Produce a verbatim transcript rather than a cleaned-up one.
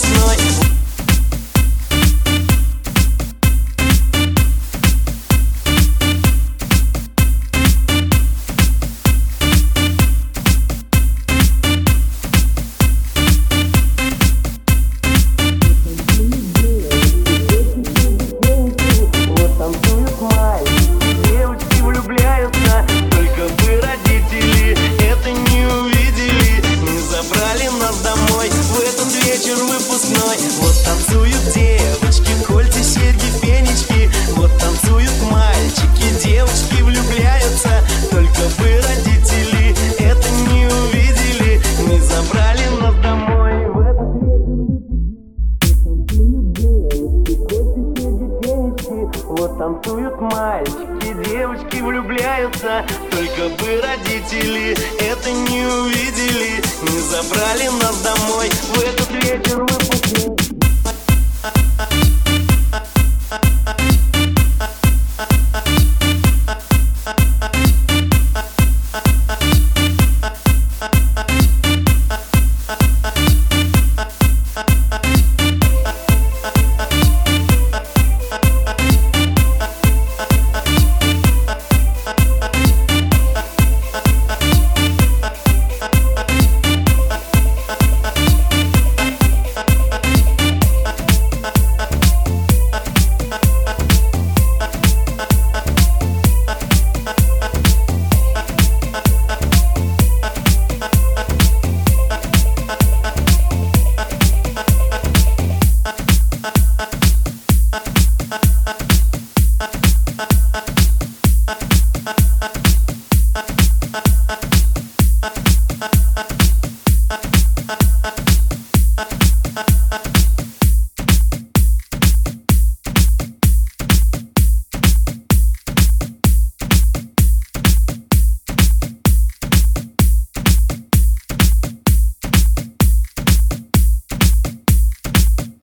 выпускной. Выпускной. Вот танцуют девочки, кольца, серьги, фенечки. Вот танцуют мальчики, девочки влюбляются. Только бы родители это не увидели, не забрали нас домой. В этот вечер вот танцуют мальчики, девочки влюбляются. Только бы родители это не увидели, не забрали нас домой. В этот вечер выпускной.